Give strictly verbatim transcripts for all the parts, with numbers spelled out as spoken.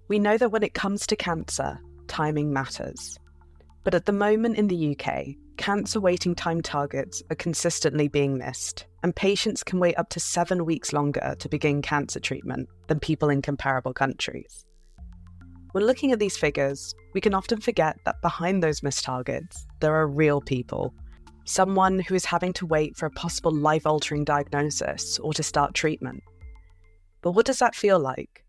We know that when it comes to cancer, timing matters. But at the moment in the U K, cancer waiting time targets are consistently being missed, and patients can wait up to seven weeks longer to begin cancer treatment than people in comparable countries. When looking at these figures, we can often forget that behind those missed targets, there are real people. Someone who is having to wait for a possible life-altering diagnosis or to start treatment. But what does that feel like?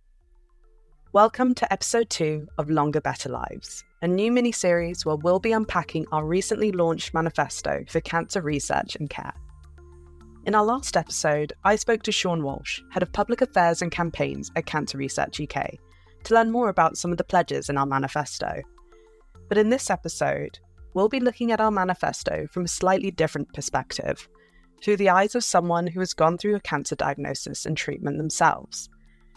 Welcome to episode two of Longer Better Lives, a new mini-series where we'll be unpacking our recently launched manifesto for cancer research and care. In our last episode, I spoke to Sean Walsh, Head of Public Affairs and Campaigns at Cancer Research U K, to learn more about some of the pledges in our manifesto. But in this episode, we'll be looking at our manifesto from a slightly different perspective, through the eyes of someone who has gone through a cancer diagnosis and treatment themselves.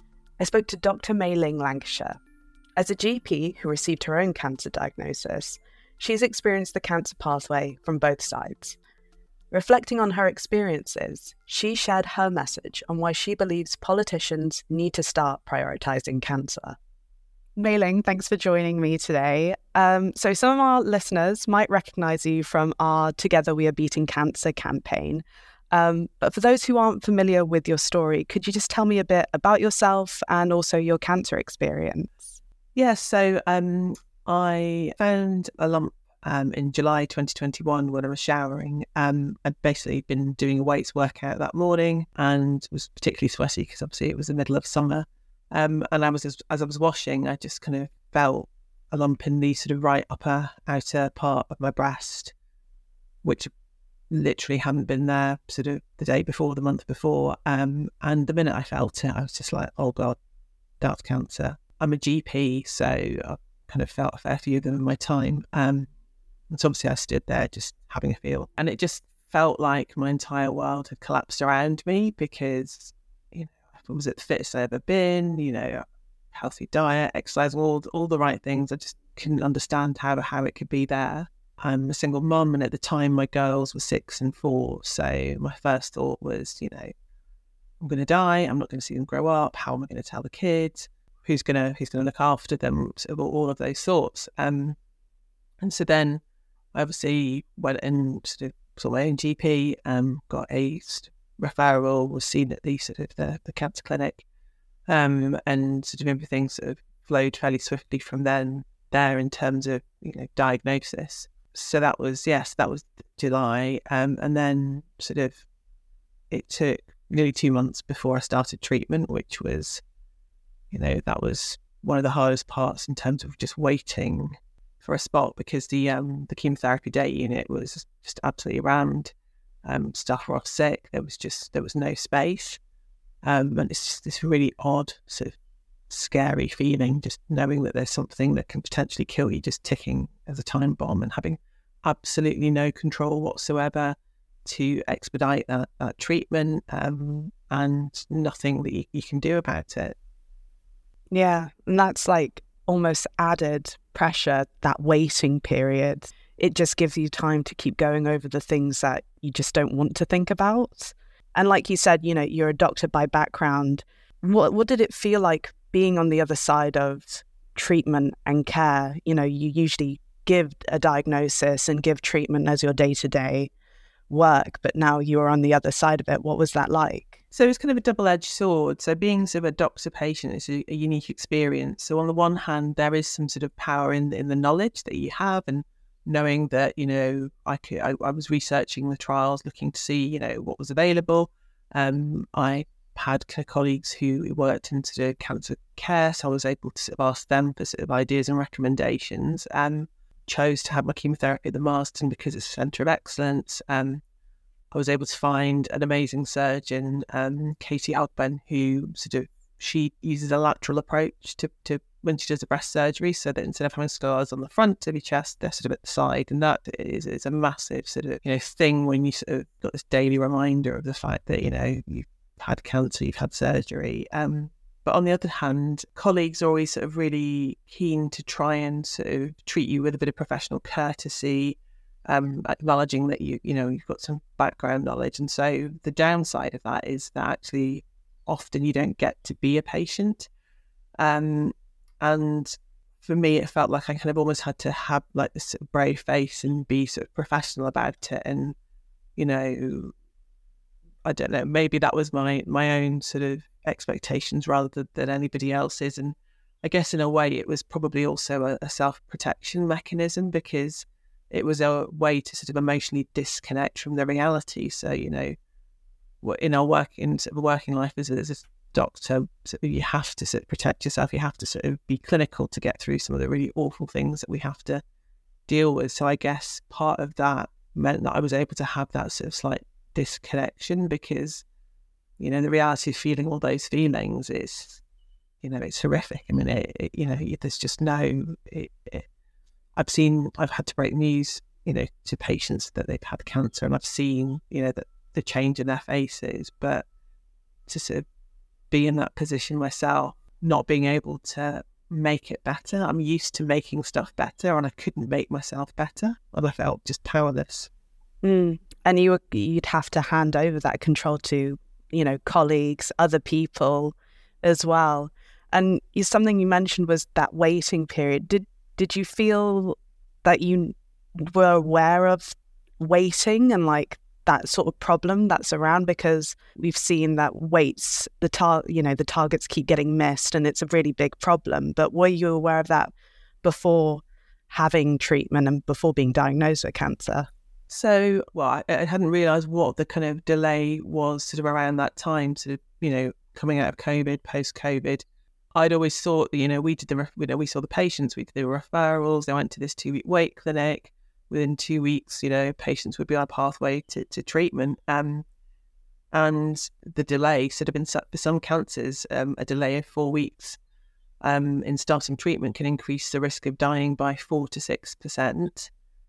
I spoke to Doctor Mei Ling Lancashire. As a G P who received her own cancer diagnosis, she's experienced the cancer pathway from both sides. Reflecting on her experiences, she shared her message on why she believes politicians need to start prioritising cancer. Mei Ling, thanks for joining me today. Um, so some of our listeners might recognise you from our Together We Are Beating Cancer campaign. Um, but for those who aren't familiar with your story, could you just tell me a bit about yourself and also your cancer experience? Yes, so um, I found a lump um, in July twenty twenty-one when I was showering. Um, I'd basically been doing a weights workout that morning and was particularly sweaty because obviously it was the middle of summer. Um, and I was as, as I was washing, I just kind of felt a lump in the sort of right upper outer part of my breast, which literally hadn't been there sort of the day before, the month before. Um, and the minute I felt it, I was just like, oh God, that's cancer. I'm a G P, so I kind of felt a fair few of them in my time. Um, and so obviously I stood there just having a feel. And it just felt like my entire world had collapsed around me because, you know, I was at the fittest I've ever been, you know, healthy diet, exercise, all, all the right things. I just couldn't understand how, how it could be there. I'm a single mum, and at the time my girls were six and four. So my first thought was, you know, I'm going to die. I'm not going to see them grow up. How am I going to tell the kids? Who's going to who's going to look after them? Sort of all of those thoughts. Um, and so then I obviously went and sort of saw my own G P. Um, got a referral, was seen at the sort of the, the cancer clinic, um, and sort of everything sort of flowed fairly swiftly from then there in terms of, you know, diagnosis. So that was, yes, that was July. Um, and then sort of it took nearly two months before I started treatment, which was, you know, that was one of the hardest parts in terms of just waiting for a spot because the um, the chemotherapy day unit was just absolutely rammed. Um, staff were off sick. There was just, there was no space. Um, and it's just this really odd sort of scary feeling, just knowing that there's something that can potentially kill you just ticking as a time bomb and having absolutely no control whatsoever to expedite that, that treatment, um, and nothing that you, you can do about it. Yeah, and that's like almost added pressure, that waiting period. It just gives you time to keep going over the things that you just don't want to think about. And like you said, you know, you're a doctor by background. What what did it feel like being on the other side of treatment and care? You know, you usually give a diagnosis and give treatment as your day-to-day work, but now you're on the other side of it. What was that like? So it's kind of a double-edged sword. So being sort of a doctor-patient is a, a unique experience. So on the one hand, there is some sort of power in, in the knowledge that you have and knowing that, you know, I, could, I, I was researching the trials, looking to see, you know, what was available. Um, I had colleagues who worked in sort of cancer care, so I was able to sort of ask them for sort of ideas and recommendations. And chose to have my chemotherapy at the Marsden because it's a centre of excellence. Um, I was able to find an amazing surgeon, um, Katie Alban, who sort of, she uses a lateral approach to, to when she does the breast surgery, so that instead of having scars on the front of your chest, they're sort of at the side. And that is, is a massive sort of, you know, thing when you sort of got this daily reminder of the fact that, you know, you've had cancer, you've had surgery. Um, but on the other hand, colleagues are always sort of really keen to try and sort of treat you with a bit of professional courtesy, um, acknowledging that you, you know, you've got some background knowledge. And so the downside of that is that actually often you don't get to be a patient. Um, And for me, it felt like I kind of almost had to have like this sort of brave face and be sort of professional about it. And, you know, I don't know, maybe that was my, my own sort of expectations rather than, than anybody else's. And I guess in a way it was probably also a, a self-protection mechanism, because it was a way to sort of emotionally disconnect from the reality. So, you know, in our work, in sort of working life as a, as a doctor, so you have to sort of protect yourself. You have to sort of be clinical to get through some of the really awful things that we have to deal with. So I guess part of that meant that I was able to have that sort of slight disconnection, because, you know, the reality of feeling all those feelings is, you know, it's horrific. I mean, it, it, you know, there's just no, it, it, I've seen, I've had to break news, you know, to patients that they've had cancer, and I've seen, you know, that the change in their faces, but to sort of be in that position myself, not being able to make it better. I'm used to making stuff better, and I couldn't make myself better, and I felt just powerless. Mm. And you were, you'd have to hand over that control to, you know, colleagues, other people as well. And you, something you mentioned was that waiting period. Did did you feel that you were aware of waiting and like that sort of problem that's around? Because we've seen that waits, the tar, you know, the targets keep getting missed, and it's a really big problem. But were you aware of that before having treatment and before being diagnosed with cancer? So, well, I, I hadn't realised what the kind of delay was sort of around that time, sort of, you know, coming out of COVID, post-COVID. I'd always thought that, you know, we did the, you know, we saw the patients, we did the referrals, they went to this two-week wait clinic. Within two weeks, you know, patients would be on a pathway to, to treatment. Um, and the delay sort of been set for some cancers, um, a delay of four weeks um, in starting treatment can increase the risk of dying by four to six percent.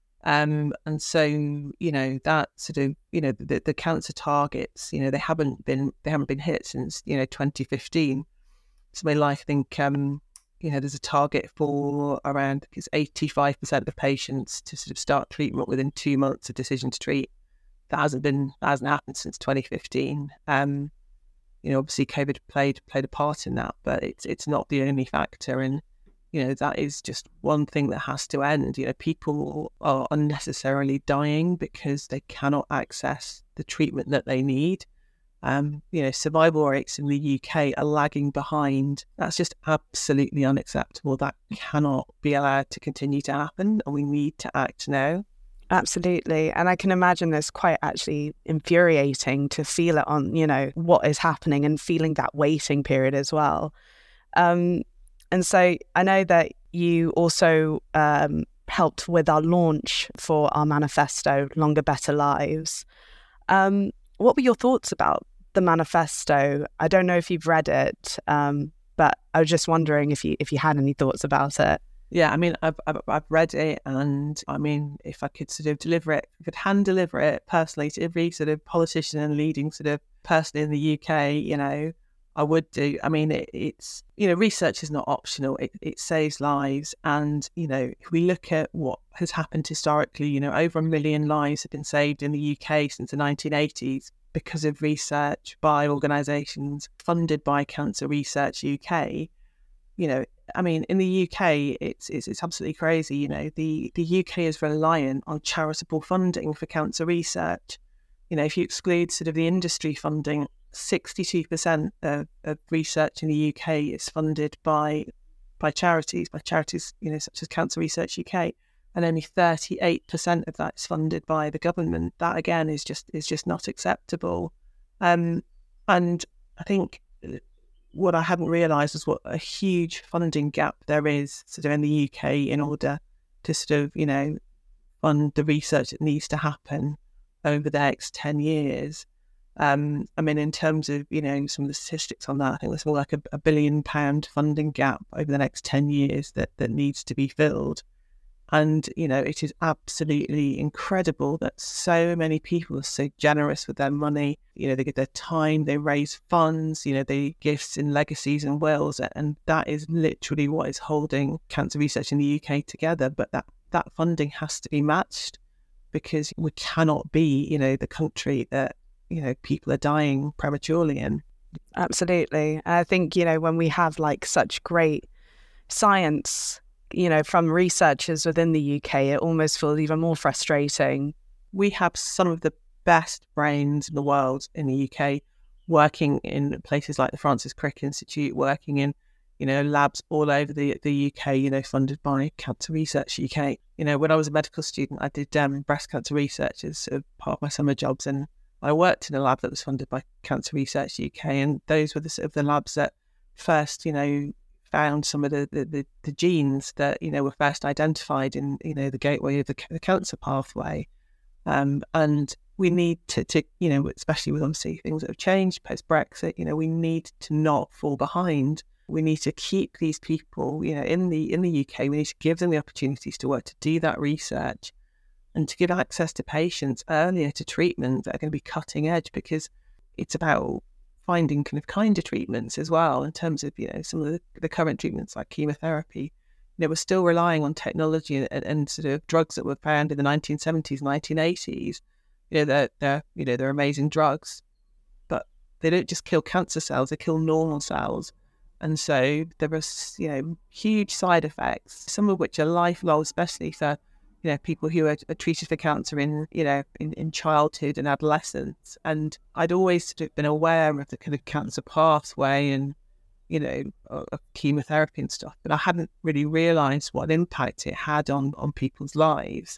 Um, and so, you know, that sort of, you know, the, the cancer targets, you know, they haven't been, they haven't been hit since, you know, twenty fifteen. So my life, I think, um, you know, there's a target for around, it's eighty-five percent of patients to sort of start treatment within two months of decision to treat. That hasn't been, that hasn't happened since twenty fifteen. Um, you know, obviously COVID played played a part in that, but it's it's not the only factor. And, you know, that is just one thing that has to end. You know, people are unnecessarily dying because they cannot access the treatment that they need. Um, you know, survival rates in the U K are lagging behind. That's just absolutely unacceptable. That cannot be allowed to continue to happen, and we need to act now. Absolutely. And I can imagine it's quite actually infuriating to feel it on, you know, what is happening and feeling that waiting period as well. Um, and so I know that you also um, helped with our launch for our manifesto, Longer Better Lives. Um, what were your thoughts about the manifesto? I don't know if you've read it, um, but I was just wondering if you if you had any thoughts about it. Yeah, I mean, I've, I've I've read it, and I mean, if I could sort of deliver it, if I could hand deliver it personally to every sort of politician and leading sort of person in the U K, you know, I would do. I mean, it, it's, you know, research is not optional. It, it saves lives. And, you know, if we look at what has happened historically, you know, over a million lives have been saved in the U K since the nineteen eighties because of research by organisations funded by Cancer Research U K. You know, I mean, in the U K, it's, it's it's absolutely crazy. You know, the, the U K is reliant on charitable funding for cancer research. You know, if you exclude sort of the industry funding, sixty-two percent of, of research in the U K is funded by by charities, by charities, you know, such as Cancer Research U K, and only thirty-eight percent of that is funded by the government. That again is just is just not acceptable. Um, and I think what I hadn't realised was what a huge funding gap there is sort of in the U K in order to sort of, you know, fund the research that needs to happen over the next ten years. Um, I mean, in terms of, you know, some of the statistics on that, I think there's more like a, a billion pound funding gap over the next ten years that, that needs to be filled. And, you know, it is absolutely incredible that so many people are so generous with their money. You know, they give their time, they raise funds, you know, they gifts in legacies and wills. And that is literally what is holding cancer research in the U K together. But that, that funding has to be matched, because we cannot be, you know, the country that, you know, people are dying prematurely in. Absolutely. I think, you know, when we have like such great science, you know, from researchers within the U K, it almost feels even more frustrating. We have some of the best brains in the world in the U K working in places like the Francis Crick Institute, working in, you know, labs all over the, the U K, you know, funded by Cancer Research U K. You know, when I was a medical student, I did um, breast cancer research as sort of part of my summer jobs, and I worked in a lab that was funded by Cancer Research U K, and those were the sort of the labs that first, you know, found some of the, the, the, the genes that, you know, were first identified in, you know, the gateway of the, the cancer pathway. Um, and we need to, to, you know, especially with obviously things that have changed post-Brexit, you know, we need to not fall behind. We need to keep these people, you know, in the in the U K, we need to give them the opportunities to work, to do that research and to give access to patients earlier to treatment that are going to be cutting edge, because it's about finding kind of kinder treatments as well in terms of, you know, some of the, the current treatments like chemotherapy. You know, we're still relying on technology and, and sort of drugs that were found in the nineteen seventies, nineteen eighties. You know, they're, they're, you know, they're amazing drugs, but they don't just kill cancer cells, they kill normal cells. And so there are, you know, huge side effects, some of which are lifelong, especially for, you know, people who are, are treated for cancer in, you know, in, in childhood and adolescence. And I'd always sort of been aware of the kind of cancer pathway and, you know, of chemotherapy and stuff, but I hadn't really realised what impact it had on, on people's lives.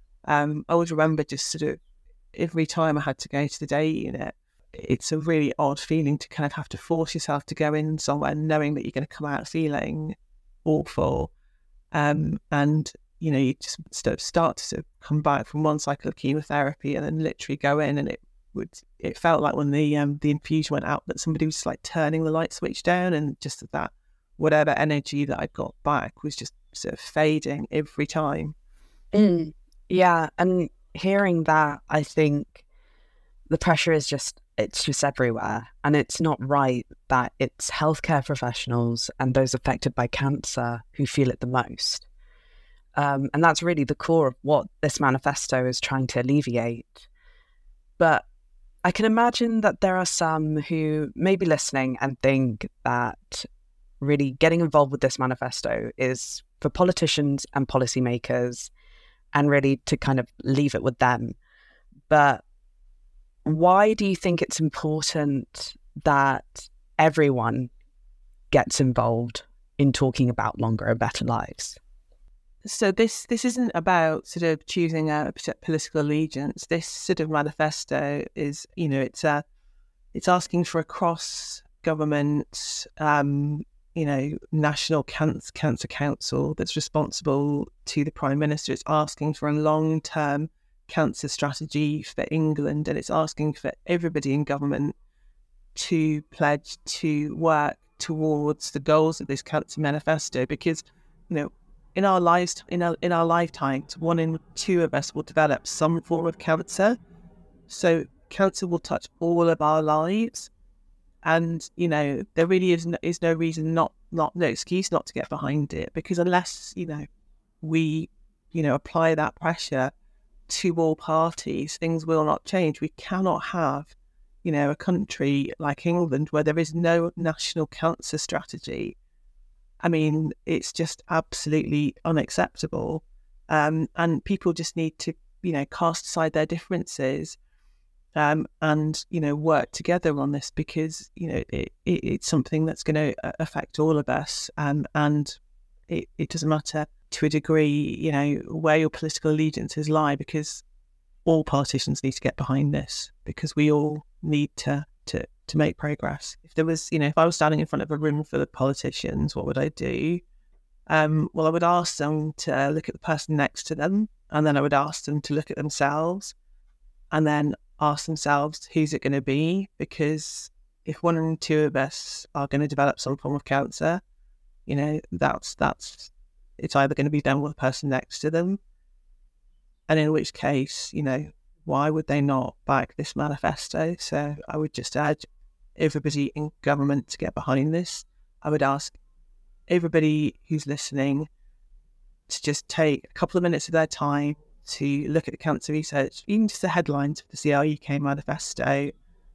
Um, I always remember just sort of every time I had to go to the day unit, it's a really odd feeling to kind of have to force yourself to go in somewhere knowing that you're going to come out feeling awful. Um, and, you know, you just sort of start to sort of come back from one cycle of chemotherapy and then literally go in, and it would, it felt like when the um, the infusion went out that somebody was just like turning the light switch down, and just that whatever energy that I got back was just sort of fading every time. Mm. Yeah, and hearing that, I think the pressure is just, it's just everywhere. And it's not right that it's healthcare professionals and those affected by cancer who feel it the most. Um, and that's really the core of what this manifesto is trying to alleviate. But I can imagine that there are some who may be listening and think that really getting involved with this manifesto is for politicians and policymakers, and really to kind of leave it with them. But why do you think it's important that everyone gets involved in talking about longer and better lives? So this this isn't about sort of choosing a political allegiance. This sort of manifesto is, you know, it's a, it's asking for a cross government, um, you know, national cancer, cancer council that's responsible to the Prime Minister. It's asking for a long term cancer strategy for England, and it's asking for everybody in government to pledge to work towards the goals of this cancer manifesto, because, you know, in our lives, in our in our lifetimes, one in two of us will develop some form of cancer. So cancer will touch all of our lives, and, you know, there really is no, is no reason, not not no excuse not to get behind it, because unless, you know, we, you know, apply that pressure to all parties, things will not change. We cannot have, you know, a country like England where there is no national cancer strategy. I mean, it's just absolutely unacceptable. Um, and people just need to, you know, cast aside their differences um, and, you know, work together on this, because, you know, it, it, it's something that's going to affect all of us. Um, and it, it doesn't matter to a degree, you know, where your political allegiances lie, because all politicians need to get behind this, because we all need to to to make progress. If there was, you know, if I was standing in front of a room full of politicians, what would I do? Um, well, I would ask them to look at the person next to them, and then I would ask them to look at themselves, and then ask themselves, who's it going to be? Because if one or two of us are going to develop some form of cancer, you know, that's that's it's either going to be done with the person next to them, and in which case, you know, why would they not back this manifesto? So I would just urge everybody in government to get behind this. I would ask everybody who's listening to just take a couple of minutes of their time to look at the cancer research, even just the headlines of the C R U K manifesto,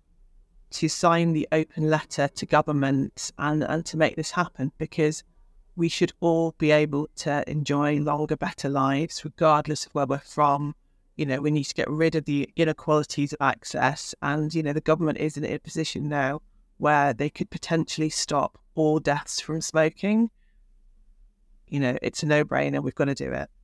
to sign the open letter to government and, and to make this happen, because we should all be able to enjoy longer, better lives, regardless of where we're from. You know, we need to get rid of the inequalities of access. And, you know, the government is in a position now where they could potentially stop all deaths from smoking. You know, it's a no-brainer. We've got to do it.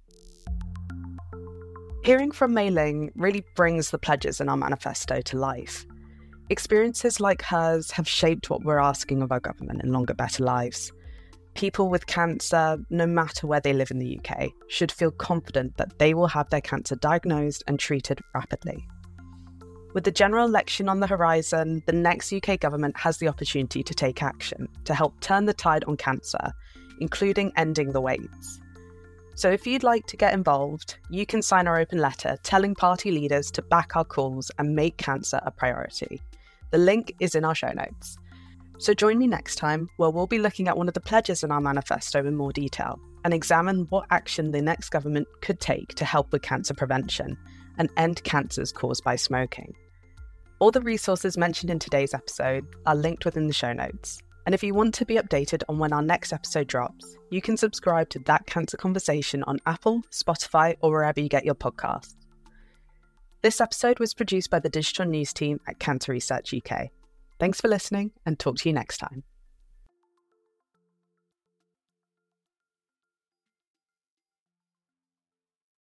Hearing from Mei Ling really brings the pledges in our manifesto to life. Experiences like hers have shaped what we're asking of our government in Longer Better Lives. People with cancer, no matter where they live in the U K, should feel confident that they will have their cancer diagnosed and treated rapidly. With the general election on the horizon, the next U K government has the opportunity to take action to help turn the tide on cancer, including ending the waits. So if you'd like to get involved, you can sign our open letter telling party leaders to back our calls and make cancer a priority. The link is in our show notes. So join me next time, where we'll be looking at one of the pledges in our manifesto in more detail and examine what action the next government could take to help with cancer prevention and end cancers caused by smoking. All the resources mentioned in today's episode are linked within the show notes. And if you want to be updated on when our next episode drops, you can subscribe to That Cancer Conversation on Apple, Spotify, or wherever you get your podcasts. This episode was produced by the digital news team at Cancer Research U K. Thanks for listening, and talk to you next time.